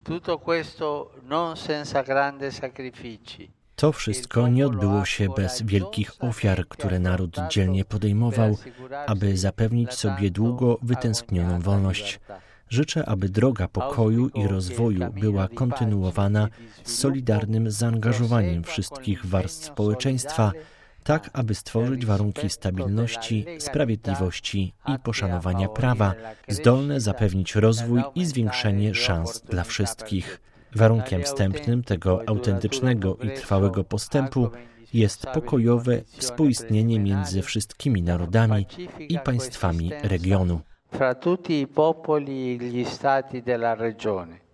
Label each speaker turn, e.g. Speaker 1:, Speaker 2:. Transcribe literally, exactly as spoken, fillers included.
Speaker 1: Tutto questo non senza grandi sacrifici.
Speaker 2: To wszystko nie odbyło się bez wielkich ofiar, które naród dzielnie podejmował, aby zapewnić sobie długo wytęsknioną wolność. Życzę, aby droga pokoju i rozwoju była kontynuowana z solidarnym zaangażowaniem wszystkich warstw społeczeństwa, tak aby stworzyć warunki stabilności, sprawiedliwości i poszanowania prawa, zdolne zapewnić rozwój i zwiększenie szans dla wszystkich. Warunkiem wstępnym tego autentycznego i trwałego postępu jest pokojowe współistnienie między wszystkimi narodami i państwami regionu.
Speaker 1: Fra tutti i popoli e gli stati della regione.